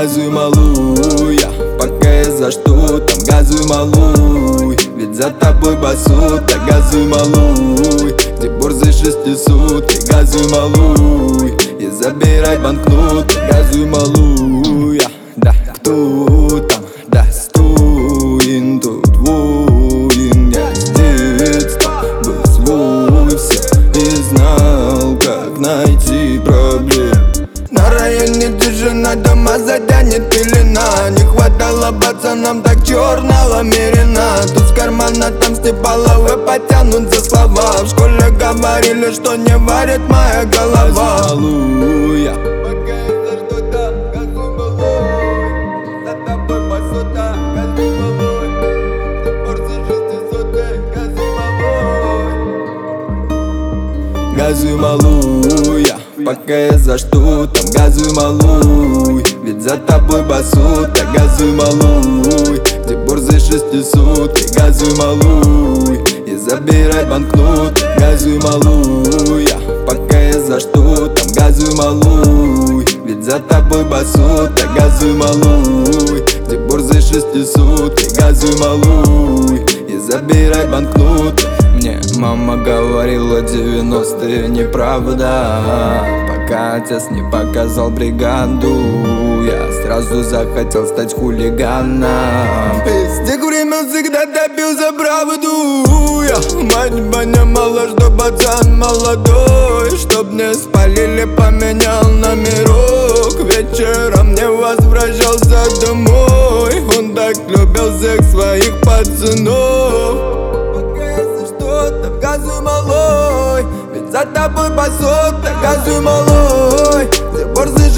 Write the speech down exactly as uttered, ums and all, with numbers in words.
газуй, малуя, пока я за что там, газуй, малуй. Ведь за тобой басут, а газуй, малуй. Где борзый шестисотки, газуй, малуй. И забирай банкноты, газуй, малуя. Да, кто там достоин, тот воин. Я с детства был свой всех и знал, как найти проблем. На районе тишина, дома затянет пелена. Не хватало пацанам так черного мерина. Тут с кармана там степаловы потянут за слова. В школе говорили, что не варит моя голова. Газуй, малуя, пока я за что-то, газуй, малуй. За тобой басота, газуй, малуй. Ты борзый шестисотый, газуй, малуй. Газуй, малуя, пока я за что там, газуй, малуй. Ведь за тобой басут, а газуй, малуй. Где борзый шестисотки, газуй, малуй. И забирай банкноты, газуй, малуя. Пока я за что там, газуй, малуй. Ведь за тобой басут, а газуй, малуй. Где борзый шестисотки, газуй, малуй. И забирай банкноты. Мне мама говорила, девяностые неправда. Пока отец не показал бригаду, я сразу захотел стать хулиганом. Из тех времен всегда топил за правду. Я мать понимала, что пацан молодой. Чтоб не спалили, поменял номерок. Вечером не возвращался домой. Он так любил всех своих пацанов. Газуй, малой, ведь за тобой басот, газуй, малой. Где борзый